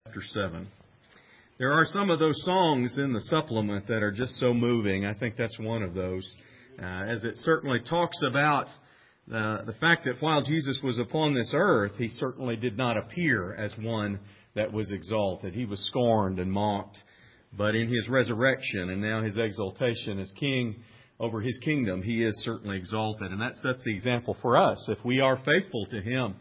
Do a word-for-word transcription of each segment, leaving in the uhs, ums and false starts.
Chapter seven. There are some of those songs in the supplement that are just so moving. I think that's one of those, uh, as it certainly talks about uh, the fact that while Jesus was upon this earth, He certainly did not appear as one that was exalted. He was scorned and mocked. But in His resurrection and now His exaltation as King over His kingdom, He is certainly exalted. And that sets the example for us. If we are faithful to Him,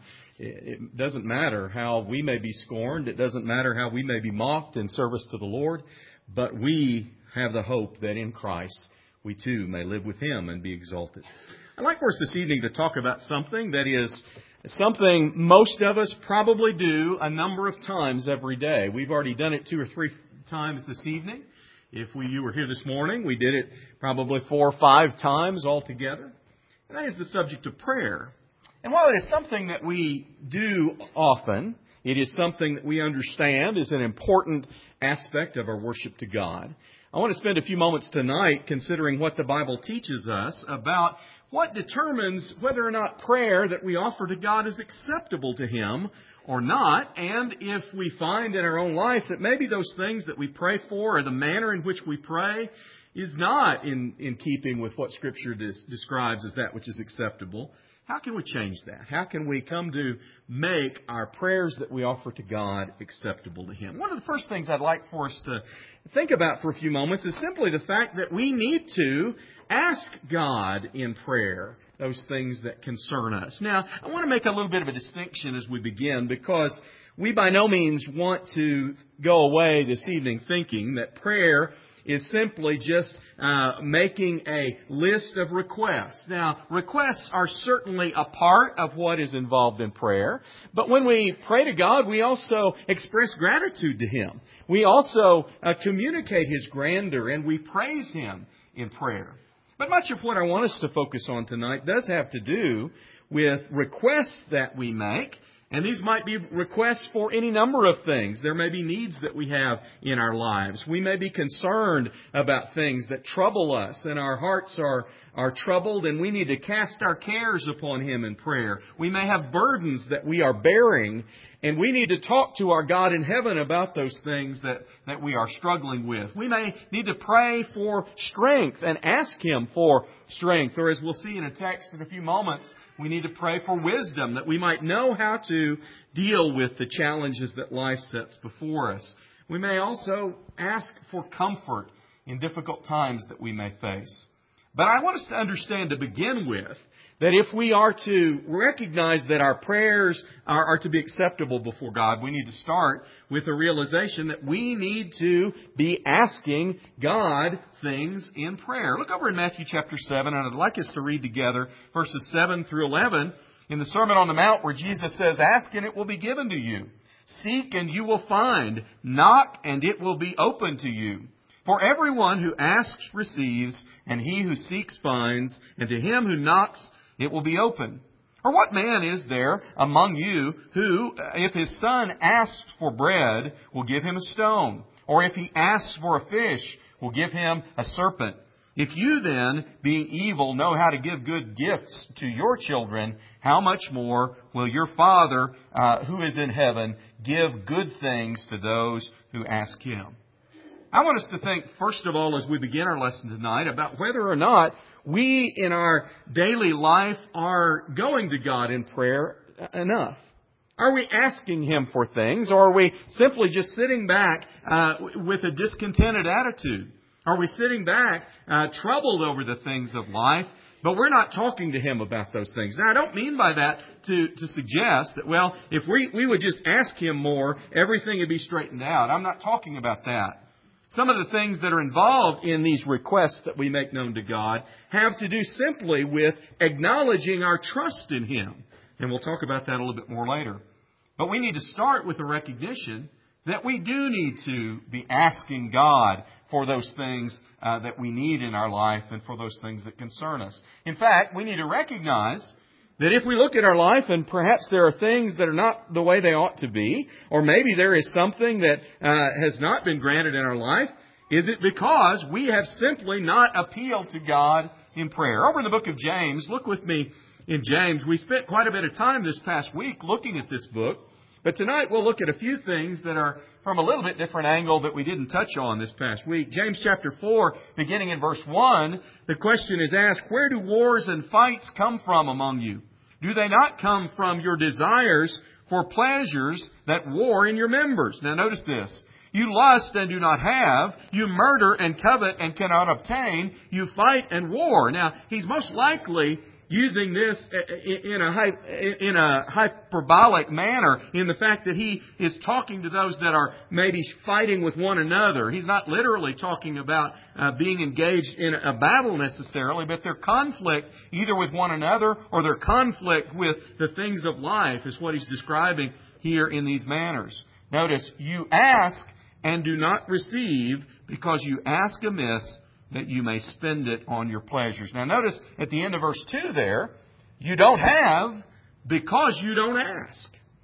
it doesn't matter how we may be scorned. It doesn't matter how we may be mocked in service to the Lord. But we have the hope that in Christ we too may live with Him and be exalted. I'd like for us this evening to talk about something that is something most of us probably do a number of times every day. We've already done it two or three times this evening. If we, you were here this morning, we did it probably four or five times altogether. And that is the subject of prayer. And while it is something that we do often, it is something that we understand is an important aspect of our worship to God. I want to spend a few moments tonight considering what the Bible teaches us about what determines whether or not prayer that we offer to God is acceptable to Him or not, and if we find in our own life that maybe those things that we pray for or the manner in which we pray is not in, in keeping with what Scripture des- describes as that which is acceptable. How can we change that? How can we come to make our prayers that we offer to God acceptable to Him? One of the first things I'd like for us to think about for a few moments is simply the fact that we need to ask God in prayer those things that concern us. Now, I want to make a little bit of a distinction as we begin, because we by no means want to go away this evening thinking that prayer is simply just uh, making a list of requests. Now, requests are certainly a part of what is involved in prayer. But when we pray to God, we also express gratitude to Him. We also uh, communicate His grandeur, and we praise Him in prayer. But much of what I want us to focus on tonight does have to do with requests that we make. And these might be requests for any number of things. There may be needs that we have in our lives. We may be concerned about things that trouble us, and our hearts are, are troubled, and we need to cast our cares upon Him in prayer. We may have burdens that we are bearing, and we need to talk to our God in heaven about those things that, that we are struggling with. We may need to pray for strength and ask Him for strength. Or as we'll see in a text in a few moments, we need to pray for wisdom, that we might know how to deal with the challenges that life sets before us. We may also ask for comfort in difficult times that we may face. But I want us to understand to begin with that if we are to recognize that our prayers are, are to be acceptable before God, we need to start with a realization that we need to be asking God things in prayer. Look over in Matthew chapter seven, and I'd like us to read together verses seven through eleven in the Sermon on the Mount, where Jesus says, "Ask and it will be given to you. Seek and you will find. Knock and it will be open to you. For everyone who asks receives, and he who seeks finds, and to him who knocks it will be open. Or what man is there among you who, if his son asks for bread, will give him a stone? Or if he asks for a fish, will give him a serpent? If you then, being evil, know how to give good gifts to your children, how much more will your Father, uh, who is in heaven, give good things to those who ask Him?" I want us to think, first of all, as we begin our lesson tonight, about whether or not we in our daily life are going to God in prayer enough. Are we asking Him for things, or are we simply just sitting back uh, with a discontented attitude? Are we sitting back uh, troubled over the things of life, but we're not talking to Him about those things? Now, I don't mean by that to, to suggest that, well, if we, we would just ask Him more, everything would be straightened out. I'm not talking about that. Some of the things that are involved in these requests that we make known to God have to do simply with acknowledging our trust in Him. And we'll talk about that a little bit more later. But we need to start with the recognition that we do need to be asking God for those things uh, that we need in our life and for those things that concern us. In fact, we need to recognize that if we look at our life and perhaps there are things that are not the way they ought to be, or maybe there is something that uh, has not been granted in our life, is it because we have simply not appealed to God in prayer? Over in the book of James, look with me in James. We spent quite a bit of time this past week looking at this book. But tonight we'll look at a few things that are from a little bit different angle that we didn't touch on this past week. James chapter four, beginning in verse one, the question is asked, where do wars and fights come from among you? Do they not come from your desires for pleasures that war in your members? Now notice this. You lust and do not have. You murder and covet and cannot obtain. You fight and war. Now, he's most likely using this in a, in a hyperbolic manner in the fact that he is talking to those that are maybe fighting with one another. He's not literally talking about uh, being engaged in a battle necessarily, but their conflict either with one another or their conflict with the things of life is what he's describing here in these manners. Notice, you ask and do not receive because you ask amiss, that you may spend it on your pleasures. Now notice at the end of verse two there, you don't have because you don't ask.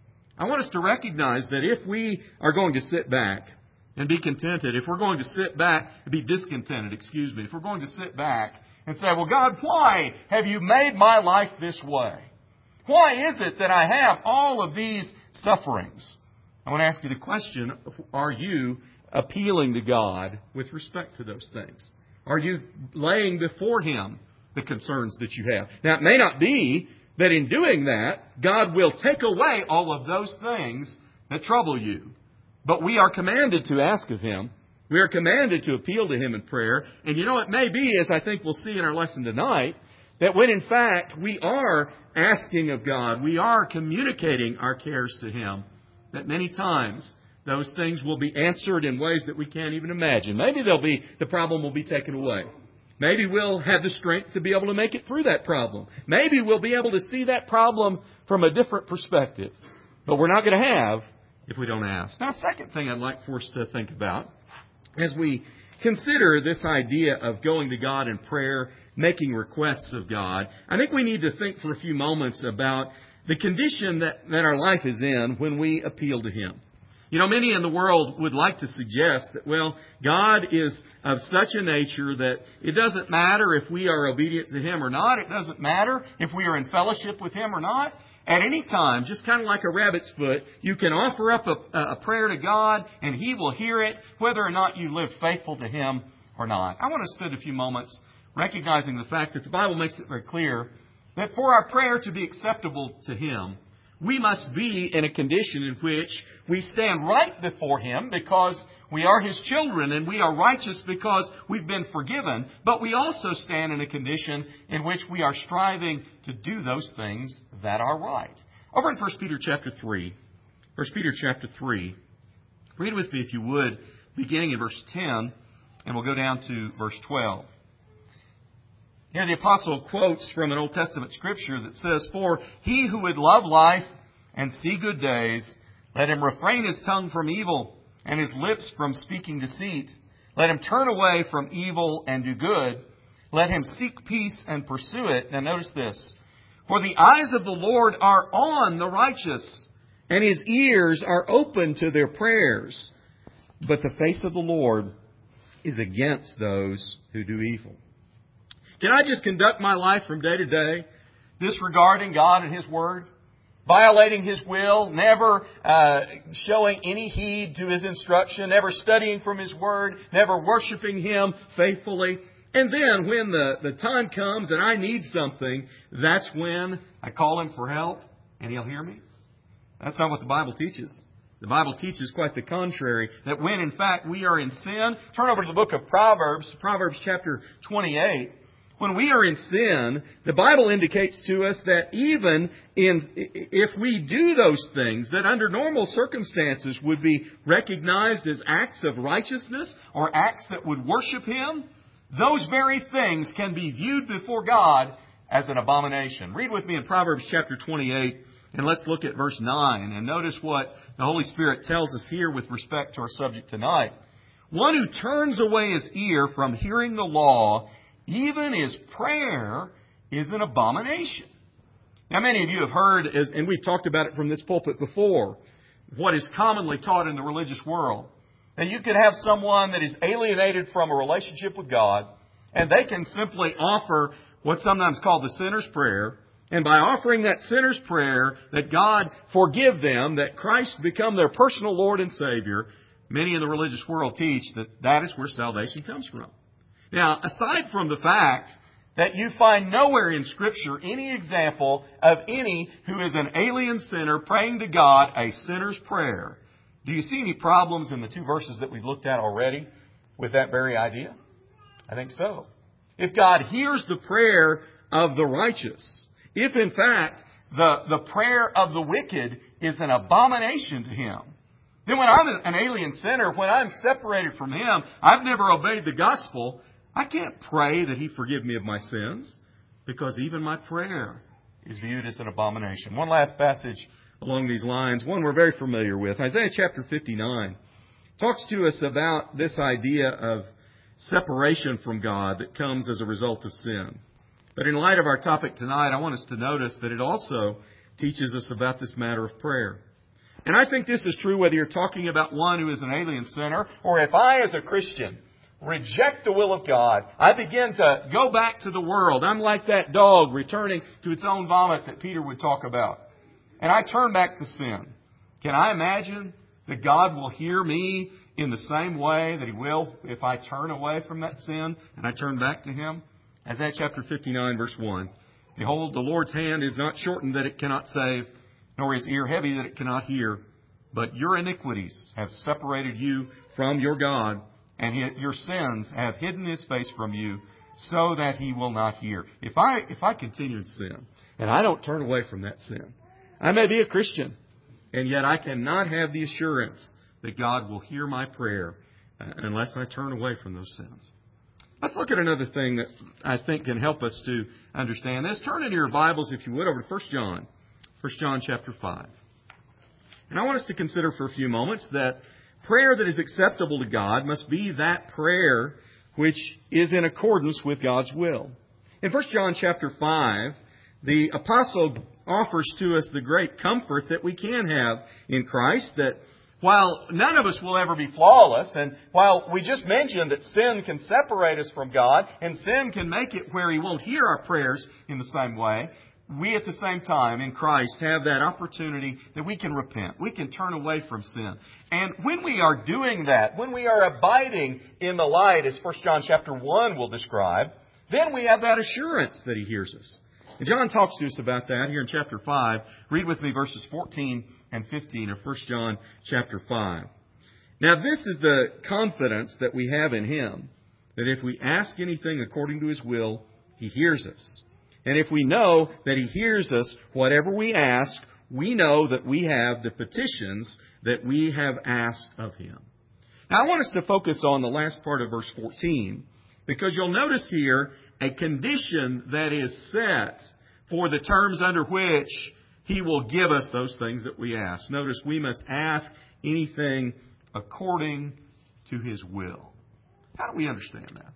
I want us to recognize that if we are going to sit back and be contented, if we're going to sit back, be discontented, excuse me, if we're going to sit back and say, well, God, why have you made my life this way? Why is it that I have all of these sufferings? I want to ask you the question, are you appealing to God with respect to those things? Are you laying before Him the concerns that you have? Now, it may not be that in doing that, God will take away all of those things that trouble you. But we are commanded to ask of Him. We are commanded to appeal to Him in prayer. And you know, it may be, as I think we'll see in our lesson tonight, that when in fact we are asking of God, we are communicating our cares to Him, that many times those things will be answered in ways that we can't even imagine. Maybe they'll be, the problem will be taken away. Maybe we'll have the strength to be able to make it through that problem. Maybe we'll be able to see that problem from a different perspective. But we're not going to have if we don't ask. Now, second thing I'd like for us to think about as we consider this idea of going to God in prayer, making requests of God, I think we need to think for a few moments about the condition that, that our life is in when we appeal to Him. You know, many in the world would like to suggest that, well, God is of such a nature that it doesn't matter if we are obedient to Him or not. It doesn't matter if we are in fellowship with Him or not. At any time, just kind of like a rabbit's foot, you can offer up a, a prayer to God and He will hear it, whether or not you live faithful to Him or not. I want to spend a few moments recognizing the fact that the Bible makes it very clear that for our prayer to be acceptable to Him, we must be in a condition in which we stand right before Him because we are His children and we are righteous because we've been forgiven. But we also stand in a condition in which we are striving to do those things that are right. Over in First Peter chapter three, First Peter chapter three, read with me if you would, beginning in verse ten, and we'll go down to verse twelve. Here the apostle quotes from an Old Testament scripture that says, "For he who would love life and see good days, let him refrain his tongue from evil and his lips from speaking deceit. Let him turn away from evil and do good. Let him seek peace and pursue it." Now notice this. "For the eyes of the Lord are on the righteous, and His ears are open to their prayers. But the face of the Lord is against those who do evil." Can I just conduct my life from day to day disregarding God and His Word? Violating His will, never uh, showing any heed to His instruction, never studying from His Word, never worshiping Him faithfully. And then when the, the time comes and I need something, that's when I call Him for help and He'll hear me? That's not what the Bible teaches. The Bible teaches quite the contrary, that when in fact we are in sin, turn over to the book of Proverbs, Proverbs chapter twenty-eight. When we are in sin, the Bible indicates to us that even in, if we do those things that under normal circumstances would be recognized as acts of righteousness or acts that would worship Him, those very things can be viewed before God as an abomination. Read with me in Proverbs chapter twenty-eight, and let's look at verse nine. And notice what the Holy Spirit tells us here with respect to our subject tonight. "One who turns away his ear from hearing the law, even his prayer is an abomination." Now, many of you have heard, and we've talked about it from this pulpit before, what is commonly taught in the religious world. That you could have someone that is alienated from a relationship with God, and they can simply offer what's sometimes called the sinner's prayer, And by offering that sinner's prayer that God forgive them, that Christ become their personal Lord and Savior, many in the religious world teach that that is where salvation comes from. Now, aside from the fact that you find nowhere in Scripture any example of any who is an alien sinner praying to God a sinner's prayer, do you see any problems in the two verses that we've looked at already with that very idea? I think so. If God hears the prayer of the righteous, if in fact the, the prayer of the wicked is an abomination to Him, then when I'm an alien sinner, when I'm separated from Him, I've never obeyed the gospel, I can't pray that He forgive me of my sins, because even my prayer is viewed as an abomination. One last passage along these lines, one we're very familiar with. Isaiah chapter fifty-nine talks to us about this idea of separation from God that comes as a result of sin. But in light of our topic tonight, I want us to notice that it also teaches us about this matter of prayer. And I think this is true whether you're talking about one who is an alien sinner, or if I, as a Christian, reject the will of God. I begin to go back to the world. I'm like that dog returning to its own vomit that Peter would talk about. And I turn back to sin. Can I imagine that God will hear me in the same way that He will if I turn away from that sin and I turn back to Him? Isaiah chapter fifty-nine, verse one. Behold, the Lord's hand is not shortened that it cannot save, nor His ear heavy that it cannot hear. But your iniquities have separated you from your God, and your sins have hidden His face from you, so that He will not hear. If I if I continue in sin, and I don't turn away from that sin, I may be a Christian, and yet I cannot have the assurance that God will hear my prayer unless I turn away from those sins. Let's look at another thing that I think can help us to understand this. Turn into your Bibles, if you would, over to First John. First John chapter five. And I want us to consider for a few moments that prayer that is acceptable to God must be that prayer which is in accordance with God's will. In First John chapter five, the apostle offers to us the great comfort that we can have in Christ, that while none of us will ever be flawless, and while we just mentioned that sin can separate us from God, and sin can make it where He won't hear our prayers in the same way, we at the same time in Christ have that opportunity that we can repent. We can turn away from sin. And when we are doing that, when we are abiding in the light, as First John chapter one will describe, then we have that assurance that He hears us. And John talks to us about that here in chapter five. Read with me verses fourteen and fifteen of First John chapter five. Now this is the confidence that we have in Him, that if we ask anything according to His will, He hears us. And if we know that He hears us, whatever we ask, we know that we have the petitions that we have asked of Him. Now I want us to focus on the last part of verse fourteen, because you'll notice here a condition that is set for the terms under which He will give us those things that we ask. Notice, we must ask anything according to His will. How do we understand that?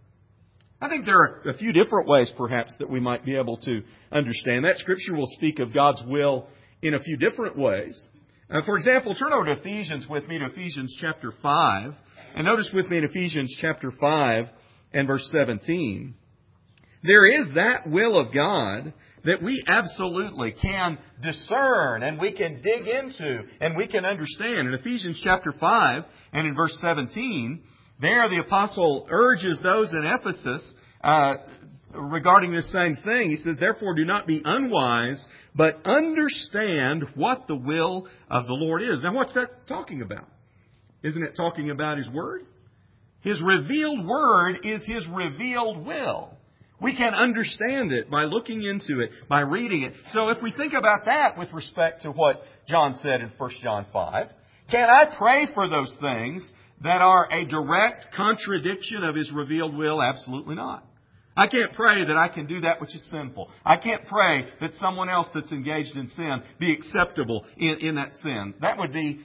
I think there are a few different ways, perhaps, that we might be able to understand that. Scripture will speak of God's will in a few different ways. Uh, for example, turn over to Ephesians with me, to Ephesians chapter five. And notice with me in Ephesians chapter five and verse seventeen. There is that will of God that we absolutely can discern and we can dig into and we can understand. In Ephesians chapter five and in verse seventeen, there the apostle urges those in Ephesus uh, regarding this same thing. He says, therefore do not be unwise, but understand what the will of the Lord is. Now what's that talking about? Isn't it talking about His Word? His revealed Word is His revealed will. We can understand it by looking into it, by reading it. So if we think about that with respect to what John said in First John five, can I pray for those things that are a direct contradiction of His revealed will? Absolutely not. I can't pray that I can do that which is sinful. I can't pray that someone else that's engaged in sin be acceptable in, in that sin. That would be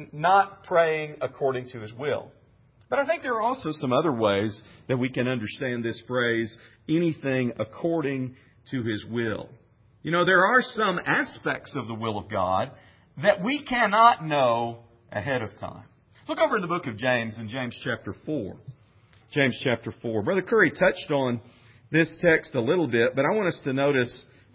not praying according to His will. But I think there are also some other ways that we can understand this phrase, anything according to His will. You know, there are some aspects of the will of God that we cannot know ahead of time. Look over in the book of James, in James chapter four. James chapter four. Brother Curry touched on this text a little bit, but I want us to notice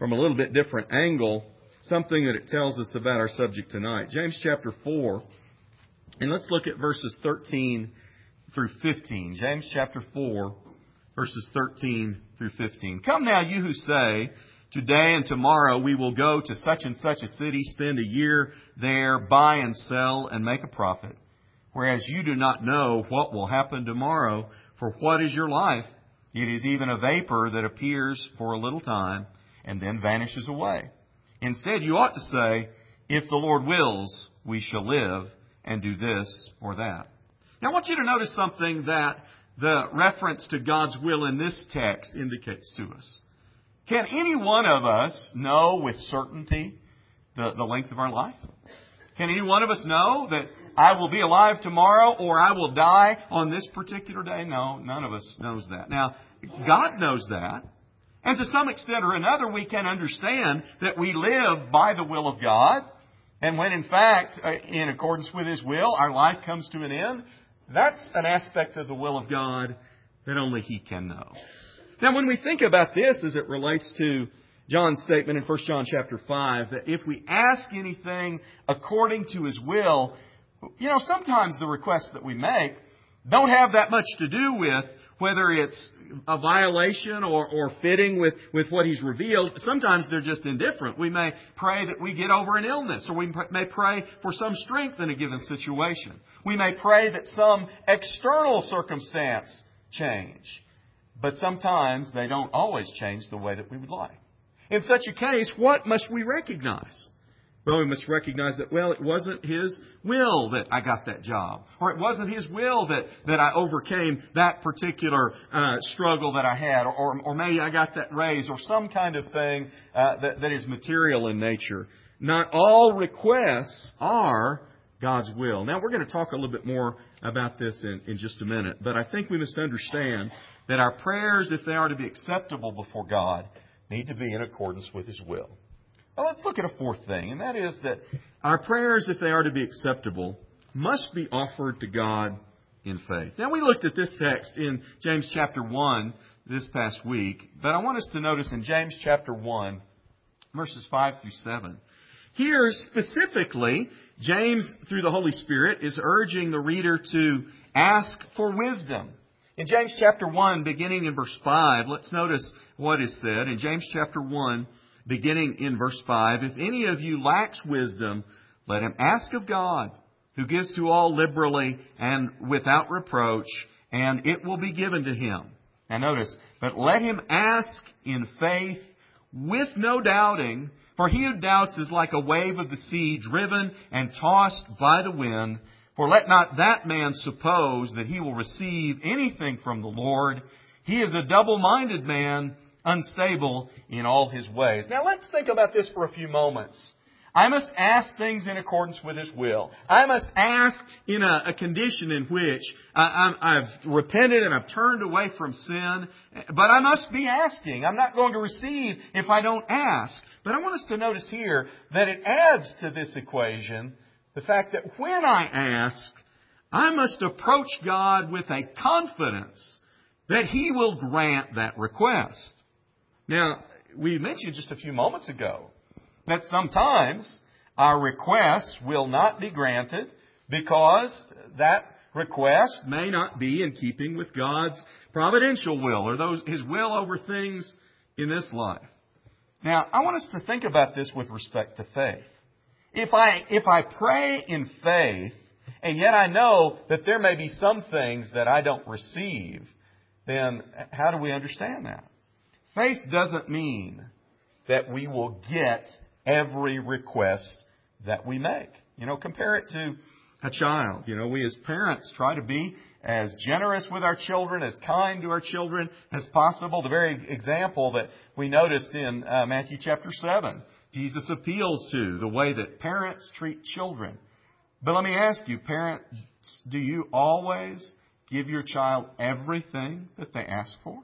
from a little bit different angle, something that it tells us about our subject tonight. James chapter four, and let's look at verses thirteen through fifteen. James chapter four, verses thirteen through fifteen. Come now, you who say, today and tomorrow we will go to such and such a city, spend a year there, buy and sell, and make a profit. Whereas you do not know what will happen tomorrow, for what is your life? It is even a vapor that appears for a little time and then vanishes away. Instead, you ought to say, if the Lord wills, we shall live and do this or that. Now, I want you to notice something that the reference to God's will in this text indicates to us. Can any one of us know with certainty the, the length of our life? Can any one of us know that I will be alive tomorrow or I will die on this particular day? No, none of us knows that. Now, God knows that. And to some extent or another, we can understand that we live by the will of God. And when, in fact, in accordance with His will, our life comes to an end, that's an aspect of the will of God that only He can know. Now, when we think about this as it relates to John's statement in First John chapter five, that if we ask anything according to His will, you know, sometimes the requests that we make don't have that much to do with whether it's a violation or, or fitting with, with what He's revealed. Sometimes they're just indifferent. We may pray that we get over an illness, or we may pray for some strength in a given situation. We may pray that some external circumstance change. But sometimes they don't always change the way that we would like. In such a case, what must we recognize? Well, we must recognize that, well, it wasn't His will that I got that job. Or it wasn't His will that, that I overcame that particular uh, struggle that I had. Or, or, or maybe I got that raise or some kind of thing uh, that, that is material in nature. Not all requests are God's will. Now, we're going to talk a little bit more about this in, in just a minute. But I think we must understand that our prayers, if they are to be acceptable before God, need to be in accordance with His will. Well, let's look at a fourth thing, and that is that our prayers, if they are to be acceptable, must be offered to God in faith. Now, we looked at this text in James chapter one this past week, but I want us to notice in James chapter one, verses five through seven. Here, specifically, James, through the Holy Spirit, is urging the reader to ask for wisdom. In James chapter one, beginning in verse five, let's notice what is said. In James chapter one, beginning in verse five, if any of you lacks wisdom, let him ask of God, who gives to all liberally and without reproach, and it will be given to him. Now notice, but let him ask in faith with no doubting, for he who doubts is like a wave of the sea driven and tossed by the wind. For let not that man suppose that he will receive anything from the Lord. He is a double-minded man, unstable in all his ways. Now let's think about this for a few moments. I must ask things in accordance with His will. I must ask in a, a condition in which I, I'm, I've repented and I've turned away from sin. But I must be asking. I'm not going to receive if I don't ask. But I want us to notice here that it adds to this equation the fact that when I ask, I must approach God with a confidence that He will grant that request. Now, we mentioned just a few moments ago that sometimes our requests will not be granted because that request may not be in keeping with God's providential will or those His will over things in this life. Now, I want us to think about this with respect to faith. If I, if I pray in faith, and yet I know that there may be some things that I don't receive, then how do we understand that? Faith doesn't mean that we will get every request that we make. You know, compare it to a child. You know, we as parents try to be as generous with our children, as kind to our children as possible. The very example that we noticed in uh, Matthew chapter seven, Jesus appeals to the way that parents treat children. But let me ask you, parents, do you always give your child everything that they ask for?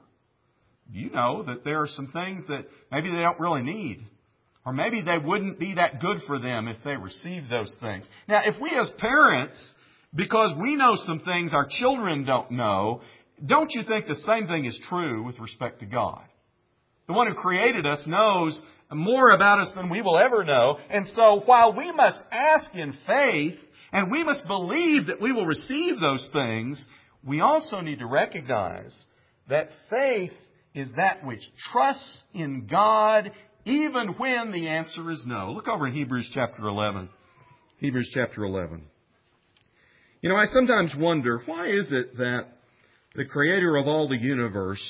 You know that there are some things that maybe they don't really need. Or maybe they wouldn't be that good for them if they received those things. Now, if we as parents, because we know some things our children don't know, don't you think the same thing is true with respect to God? The one who created us knows more about us than we will ever know. And so while we must ask in faith, and we must believe that we will receive those things, we also need to recognize that faith is that which trusts in God even when the answer is no. Look over in Hebrews chapter eleven. Hebrews chapter eleven. You know, I sometimes wonder, why is it that the Creator of all the universe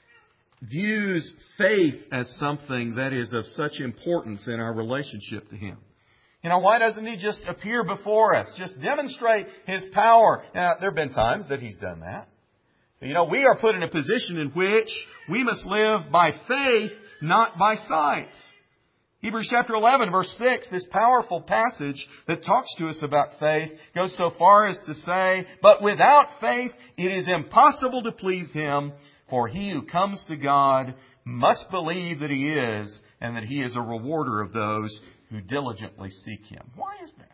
views faith as something that is of such importance in our relationship to Him? You know, why doesn't He just appear before us? Just demonstrate His power. Now, there have been times that He's done that. You know, we are put in a position in which we must live by faith, not by sight. Hebrews chapter eleven, verse six, this powerful passage that talks to us about faith goes so far as to say, "But without faith it is impossible to please Him, for he who comes to God must believe that He is, and that He is a rewarder of those who diligently seek Him." Why is that?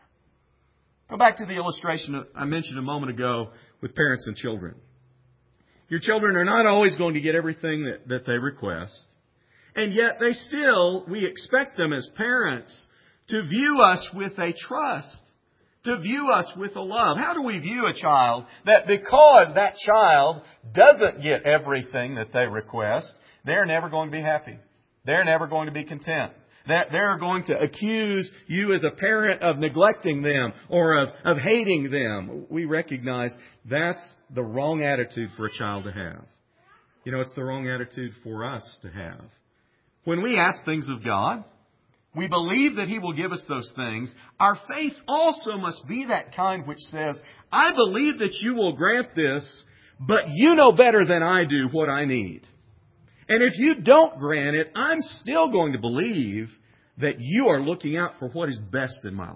Go back to the illustration I mentioned a moment ago with parents and children. Your children are not always going to get everything that, that they request. And yet they still, we expect them as parents to view us with a trust, to view us with a love. How do we view a child that because that child doesn't get everything that they request, they're never going to be happy? They're never going to be content. That they're going to accuse you as a parent of neglecting them or of, of hating them. We recognize that's the wrong attitude for a child to have. You know, it's the wrong attitude for us to have. When we ask things of God, we believe that He will give us those things. Our faith also must be that kind which says, I believe that You will grant this, but You know better than I do what I need. And if You don't grant it, I'm still going to believe that You are looking out for what is best in my life.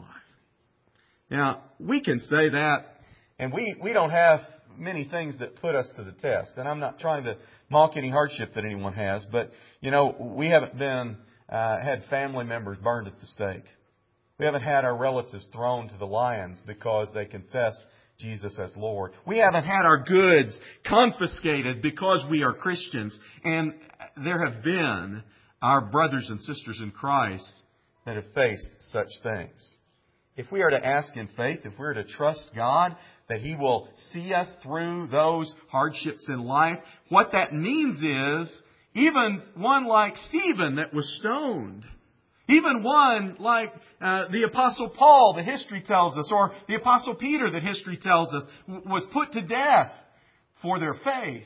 Now, we can say that, and we, we don't have many things that put us to the test. And I'm not trying to mock any hardship that anyone has, but, you know, we haven't been, uh, had family members burned at the stake. We haven't had our relatives thrown to the lions because they confess Jesus as Lord. We haven't had our goods confiscated because we are Christians. And there have been our brothers and sisters in Christ that have faced such things. If we are to ask in faith, if we are to trust God that He will see us through those hardships in life, what that means is even one like Stephen that was stoned, even one like uh, the Apostle Paul that history tells us, or the Apostle Peter that history tells us, was put to death for their faith.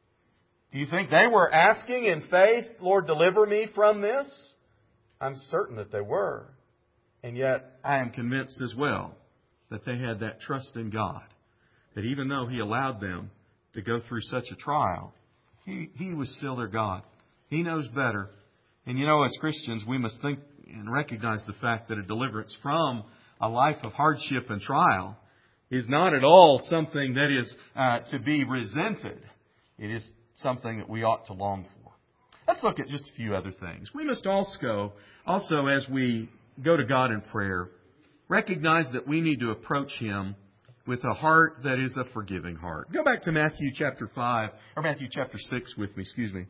Do you think they were asking in faith, Lord, deliver me from this? I'm certain that they were. And yet, I am convinced as well that they had that trust in God, that even though He allowed them to go through such a trial, He, he was still their God. He knows better. And you know, as Christians, we must think and recognize the fact that a deliverance from a life of hardship and trial is not at all something that is uh, to be resented. It is something that we ought to long for. Let's look at just a few other things. We must also, also as we go to God in prayer, recognize that we need to approach Him with a heart that is a forgiving heart. Go back to Matthew chapter five, or Matthew chapter six with me, excuse me.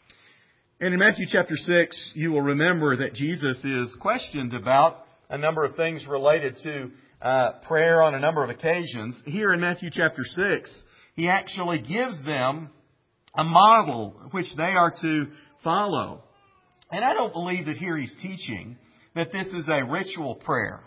And in Matthew chapter six, you will remember that Jesus is questioned about a number of things related to uh, prayer on a number of occasions. Here in Matthew chapter six, He actually gives them a model which they are to follow. And I don't believe that here He's teaching that this is a ritual prayer.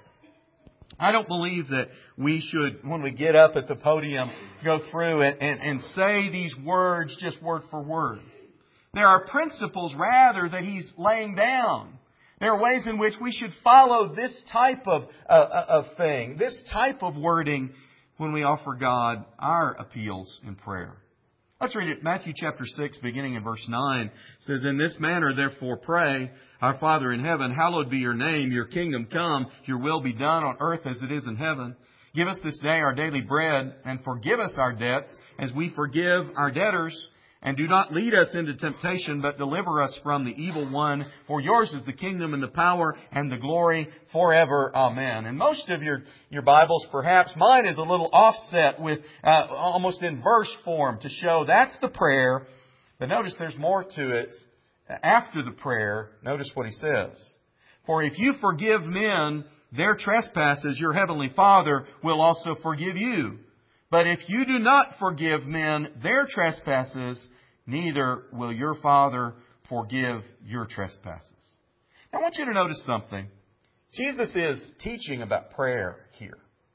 I don't believe that we should, when we get up at the podium, go through and, and, and say these words just word for word. There are principles, rather, that He's laying down. There are ways in which we should follow this type of, uh, of thing, this type of wording when we offer God our appeals in prayer. Let's read it. Matthew chapter six, beginning in verse nine, it says, "In this manner, therefore, pray, Our Father in heaven, hallowed be Your name. Your kingdom come. Your will be done on earth as it is in heaven. Give us this day our daily bread, and forgive us our debts as we forgive our debtors. And do not lead us into temptation, but deliver us from the evil one. For Yours is the kingdom and the power and the glory forever. Amen." And most of your, your Bibles, perhaps mine is a little offset with uh, almost in verse form to show that's the prayer. But notice there's more to it. after the prayer, notice what he says. For if you forgive men their trespasses, your heavenly Father will also forgive you. But if you do not forgive men their trespasses, neither will your Father forgive your trespasses. Now, I want you to notice something. Jesus is teaching about prayer here.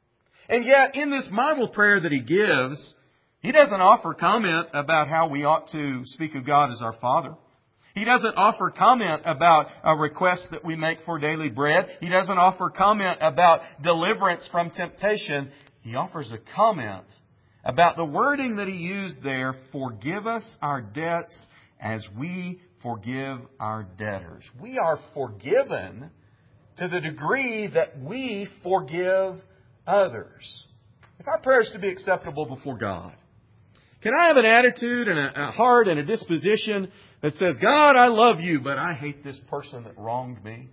And yet, in this model prayer that He gives, He doesn't offer comment about how we ought to speak of God as our Father. He doesn't offer comment about a request that we make for daily bread. He doesn't offer comment about deliverance from temptation. He offers a comment about the wording that He used there, forgive us our debts as we forgive our debtors. We are forgiven to the degree that we forgive others. If our prayer is to be acceptable before God, can I have an attitude and a, a heart and a disposition that says, God, I love you, but I hate this person that wronged me?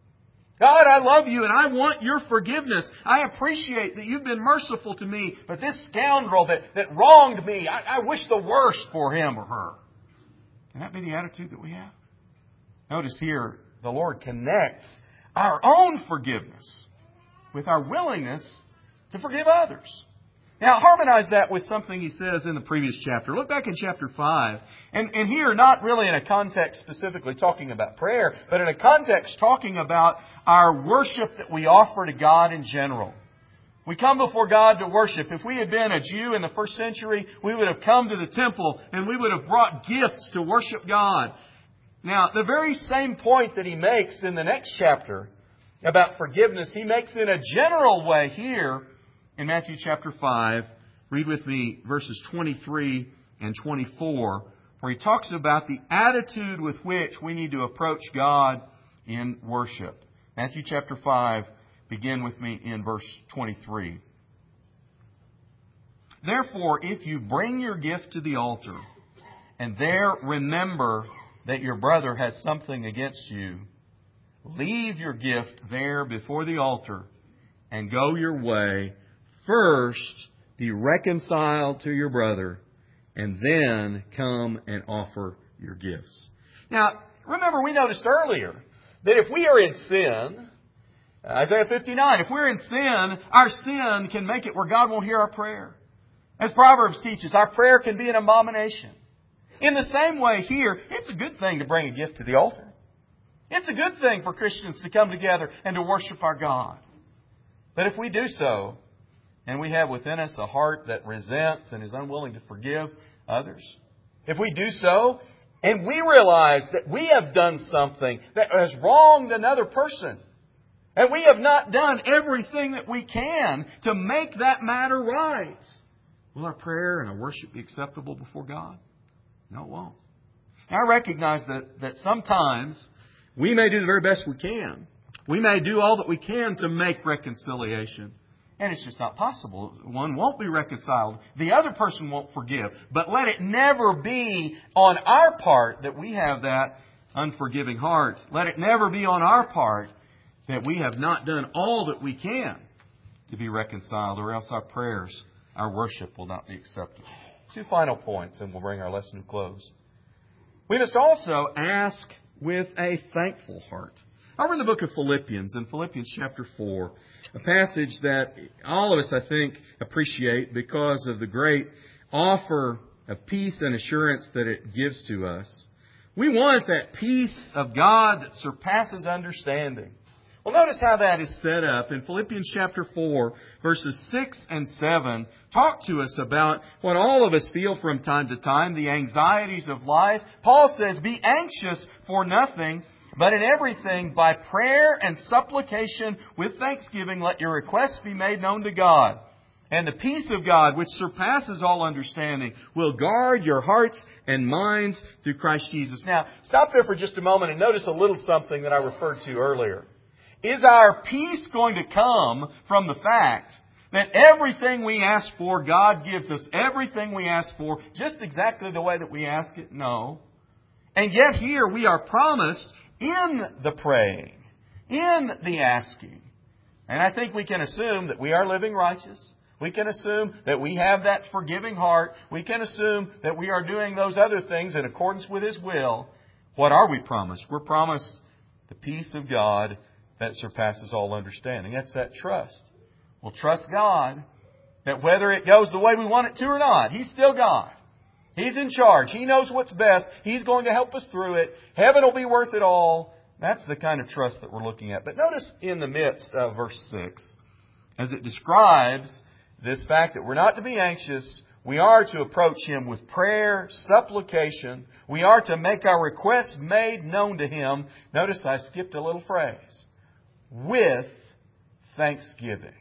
God, I love you and I want your forgiveness. I appreciate that you've been merciful to me, but this scoundrel that, that wronged me, I, I wish the worst for him or her. Can that be the attitude that we have? Notice here, the Lord connects our own forgiveness with our willingness to forgive others. Now, harmonize that with something He says in the previous chapter. Look back in chapter five. And, and here, not really in a context specifically talking about prayer, but in a context talking about our worship that we offer to God in general. We come before God to worship. If we had been a Jew in the first century, we would have come to the temple and we would have brought gifts to worship God. Now, the very same point that He makes in the next chapter about forgiveness, He makes in a general way here in Matthew chapter five. Read with me verses twenty-three and twenty-four, where He talks about the attitude with which we need to approach God in worship. Matthew chapter five, begin with me in verse twenty-three. Therefore, if you bring your gift to the altar, and there remember that your brother has something against you, leave your gift there before the altar and go your way. First, be reconciled to your brother, and then come and offer your gifts. Now, remember, we noticed earlier that if we are in sin, Isaiah fifty-nine, if we're in sin, our sin can make it where God won't hear our prayer. As Proverbs teaches, our prayer can be an abomination. In the same way here, it's a good thing to bring a gift to the altar. It's a good thing for Christians to come together and to worship our God. But if we do so, and we have within us a heart that resents and is unwilling to forgive others, if we do so, and we realize that we have done something that has wronged another person, and we have not done everything that we can to make that matter right, will our prayer and our worship be acceptable before God? No, it won't. Now, I recognize that, that sometimes we may do the very best we can. We may do all that we can to make reconciliation. And it's just not possible. One won't be reconciled. The other person won't forgive. But let it never be on our part that we have that unforgiving heart. Let it never be on our part that we have not done all that we can to be reconciled, or else our prayers, our worship will not be accepted. Two final points, and we'll bring our lesson to close. We must also ask with a thankful heart. Over in the book of Philippians, in Philippians chapter four, a passage that all of us, I think, appreciate because of the great offer of peace and assurance that it gives to us. We want that peace of God that surpasses understanding. Well, notice how that is set up. In Philippians chapter four, verses six and seven, talk to us about what all of us feel from time to time, the anxieties of life. Paul says, be anxious for nothing, but in everything, by prayer and supplication with thanksgiving, let your requests be made known to God. And the peace of God, which surpasses all understanding, will guard your hearts and minds through Christ Jesus. Now, stop there for just a moment and notice a little something that I referred to earlier. Is our peace going to come from the fact that everything we ask for, God gives us everything we ask for just exactly the way that we ask it? No. And yet here we are promised in the praying, in the asking. And I think we can assume that we are living righteous. We can assume that we have that forgiving heart. We can assume that we are doing those other things in accordance with His will. What are we promised? We're promised the peace of God that surpasses all understanding. That's that trust. We'll trust God that whether it goes the way we want it to or not, He's still God. He's in charge. He knows what's best. He's going to help us through it. Heaven will be worth it all. That's the kind of trust that we're looking at. But notice in the midst of verse six, as it describes this fact that we're not to be anxious, we are to approach Him with prayer, supplication. We are to make our requests made known to Him. Notice I skipped a little phrase. With thanksgiving.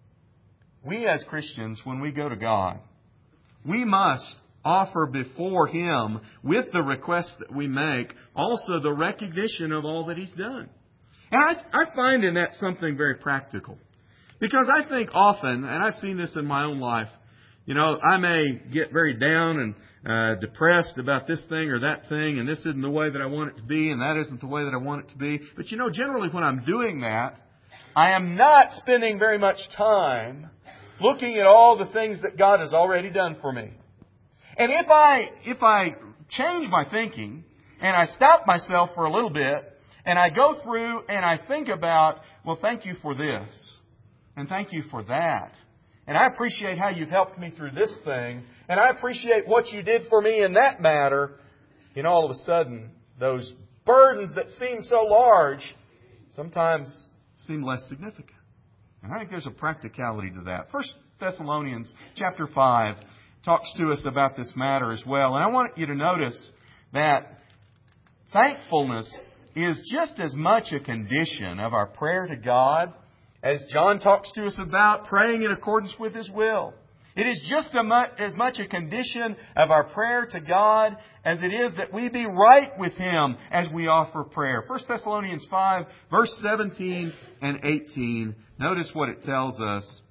We as Christians, when we go to God, we must offer before Him, with the request that we make, also the recognition of all that He's done. And I, I find in that something very practical. Because I think often, and I've seen this in my own life, you know, I may get very down and uh, depressed about this thing or that thing, and this isn't the way that I want it to be, and that isn't the way that I want it to be. But you know, generally when I'm doing that, I am not spending very much time looking at all the things that God has already done for me. And if I if I change my thinking and I stop myself for a little bit and I go through and I think about, well, thank you for this and thank you for that. And I appreciate how you've helped me through this thing. And I appreciate what you did for me in that matter. And all of a sudden, those burdens that seem so large sometimes seem less significant. And I think there's a practicality to that. First Thessalonians chapter five talks to us about this matter as well. And I want you to notice that thankfulness is just as much a condition of our prayer to God as John talks to us about praying in accordance with His will. It is just as much a condition of our prayer to God as it is that we be right with Him as we offer prayer. First Thessalonians five, verse seventeen and eighteen. Notice what it tells us.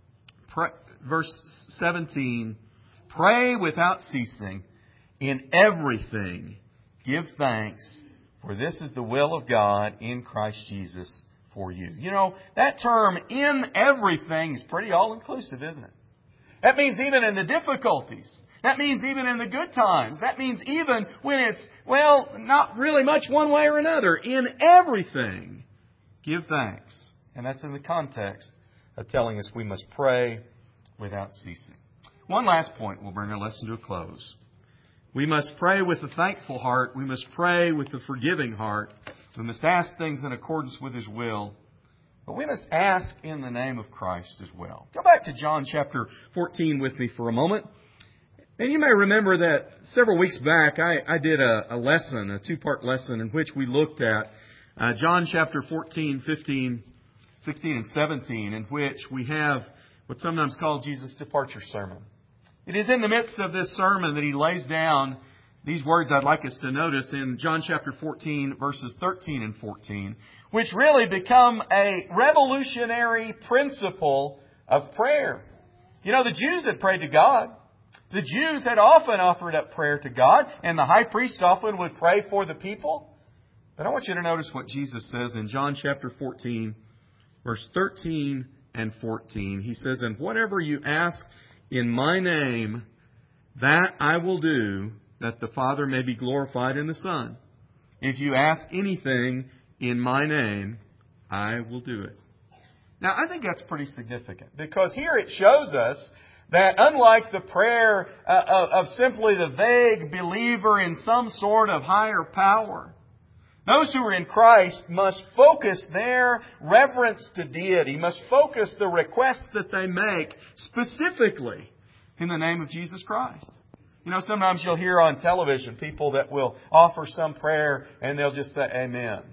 Verse seventeen. Pray without ceasing. In everything give thanks, for this is the will of God in Christ Jesus for you. You know, that term, in everything, is pretty all-inclusive, isn't it? That means even in the difficulties. That means even in the good times. That means even when it's, well, not really much one way or another. In everything, give thanks. And that's in the context of telling us we must pray without ceasing. One last point will bring our lesson to a close. We must pray with a thankful heart. We must pray with a forgiving heart. We must ask things in accordance with His will. But we must ask in the name of Christ as well. Go back to John chapter fourteen with me for a moment. And you may remember that several weeks back I, I did a, a lesson, a two-part lesson in which we looked at uh, John chapter fourteen, fifteen, sixteen, and seventeen, in which we have what's sometimes called Jesus' departure sermon. It is in the midst of this sermon that He lays down these words I'd like us to notice in John chapter fourteen, verses thirteen and fourteen, which really become a revolutionary principle of prayer. You know, the Jews had prayed to God. The Jews had often offered up prayer to God, and the high priest often would pray for the people. But I want you to notice what Jesus says in John chapter fourteen, verse thirteen and fourteen. He says, "And whatever you ask in my name, that I will do, that the Father may be glorified in the Son. If you ask anything in my name, I will do it." Now, I think that's pretty significant, because here it shows us that unlike the prayer uh, of, of simply the vague believer in some sort of higher power, those who are in Christ must focus their reverence to deity, must focus the requests that they make specifically in the name of Jesus Christ. You know, sometimes you'll hear on television people that will offer some prayer and they'll just say amen.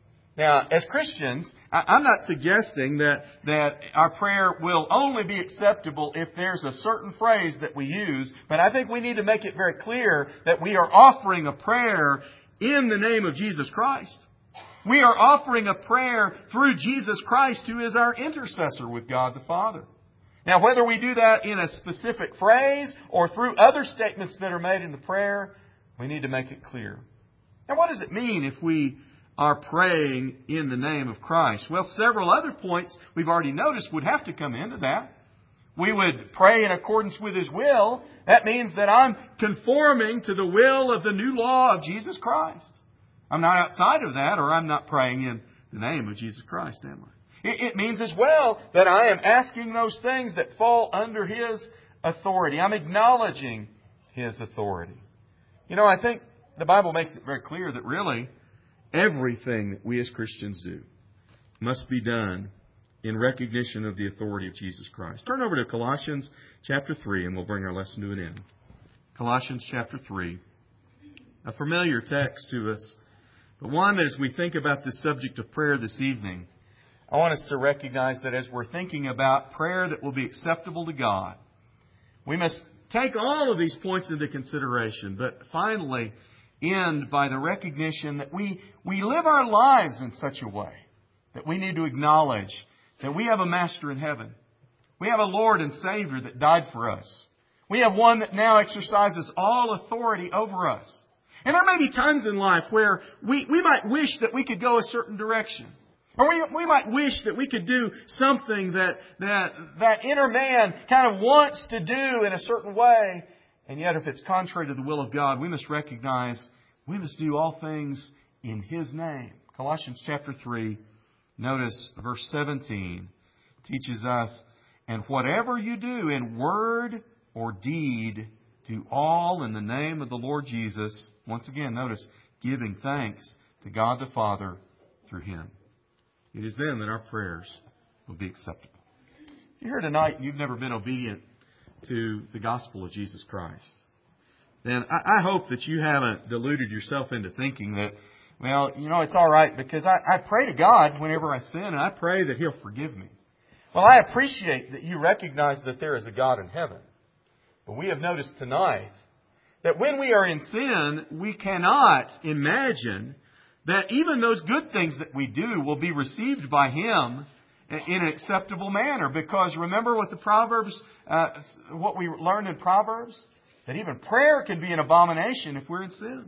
Now, as Christians, I'm not suggesting that, that our prayer will only be acceptable if there's a certain phrase that we use, but I think we need to make it very clear that we are offering a prayer in the name of Jesus Christ. We are offering a prayer through Jesus Christ, who is our intercessor with God the Father. Now, whether we do that in a specific phrase or through other statements that are made in the prayer, we need to make it clear. Now, what does it mean if we are praying in the name of Christ? Well, several other points we've already noticed would have to come into that. We would pray in accordance with His will. That means that I'm conforming to the will of the new law of Jesus Christ. I'm not outside of that, or I'm not praying in the name of Jesus Christ, am I? It, it means as well that I am asking those things that fall under His authority. I'm acknowledging His authority. You know, I think the Bible makes it very clear that really everything that we as Christians do must be done in recognition of the authority of Jesus Christ. Turn over to Colossians chapter three and we'll bring our lesson to an end. Colossians chapter three. A familiar text to us, but one as we think about this subject of prayer this evening, I want us to recognize that as we're thinking about prayer that will be acceptable to God, we must take all of these points into consideration, but finally end by the recognition that we, we live our lives in such a way that we need to acknowledge that we have a Master in heaven. We have a Lord and Savior that died for us. We have one that now exercises all authority over us. And there may be times in life where we, we might wish that we could go a certain direction. Or we, we might wish that we could do something that, that that inner man kind of wants to do in a certain way. And yet if it's contrary to the will of God, we must recognize we must do all things in His name. Colossians chapter three, notice verse seventeen, teaches us, and whatever you do in word or deed, do all in the name of the Lord Jesus. Once again, notice, giving thanks to God the Father through Him. It is then that our prayers will be acceptable. If you're here tonight and you've never been obedient to the gospel of Jesus Christ, then I, I hope that you haven't deluded yourself into thinking that, well, you know, it's all right because I, I pray to God whenever I sin and I pray that He'll forgive me. Well, I appreciate that you recognize that there is a God in heaven. But we have noticed tonight that when we are in sin, we cannot imagine that even those good things that we do will be received by Him in an acceptable manner. Because remember what the Proverbs, uh, what we learned in Proverbs? That even prayer can be an abomination if we're in sin.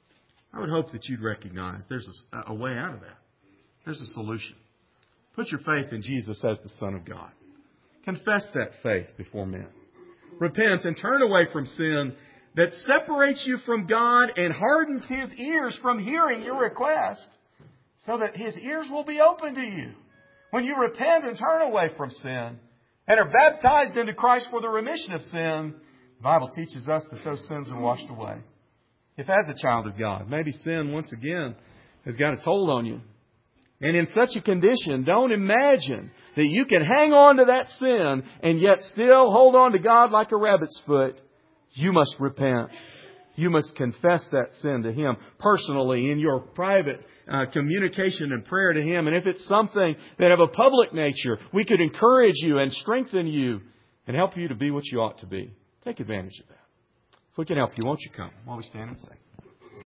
I would hope that you'd recognize there's a, a way out of that. There's a solution. Put your faith in Jesus as the Son of God. Confess that faith before men. Repent and turn away from sin that separates you from God and hardens His ears from hearing your request, so that His ears will be open to you. When you repent and turn away from sin and are baptized into Christ for the remission of sin, the Bible teaches us that those sins are washed away. If as a child of God, maybe sin once again has got its hold on you. And in such a condition, don't imagine that you can hang on to that sin and yet still hold on to God like a rabbit's foot. You must repent. You must confess that sin to Him personally in your private uh, communication and prayer to Him. And if it's something that of a public nature, we could encourage you and strengthen you and help you to be what you ought to be. Take advantage of that. If we can help you, won't you come while we stand and sing?